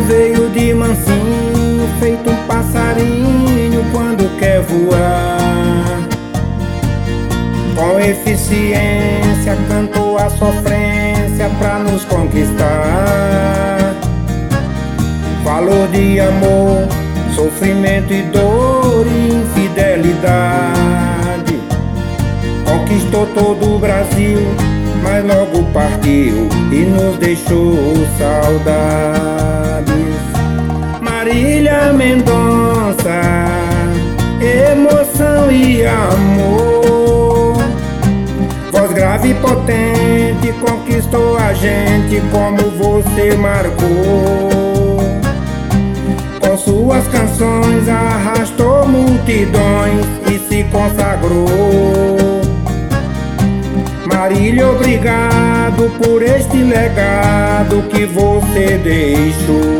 veio de mansinho, feito um passarinho quando quer voar. Com eficiência cantou a sofrência pra nos conquistar. Falou de amor, sofrimento e dor e infidelidade. Conquistou todo o Brasil, mas logo partiu e nos deixou saudades. Marília Mendonça, emoção e amor. Voz grave e potente, conquistou a gente como você marcou. Com suas canções arrastou multidões e se consagrou. Marília, obrigado por este legado que você deixou.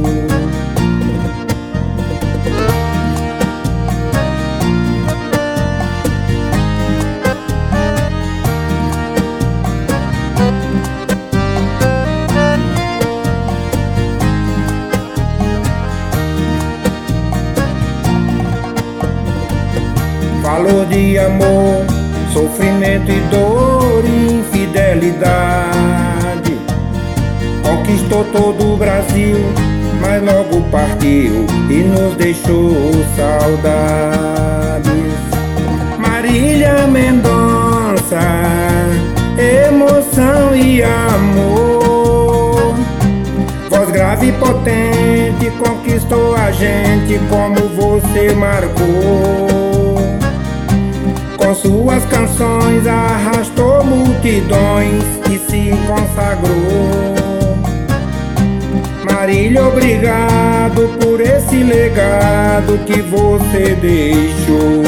Falou de amor, sofrimento e dor e infidelidade. Conquistou todo o Brasil, mas logo partiu e nos deixou saudades. Marília Mendonça, emoção e amor. Voz grave e potente, conquistou a gente como você marcou. Com suas canções arrastou multidões e se consagrou. Marília, obrigado por esse legado que você deixou.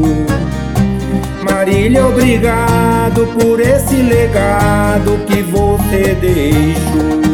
Marília, obrigado por esse legado que você deixou.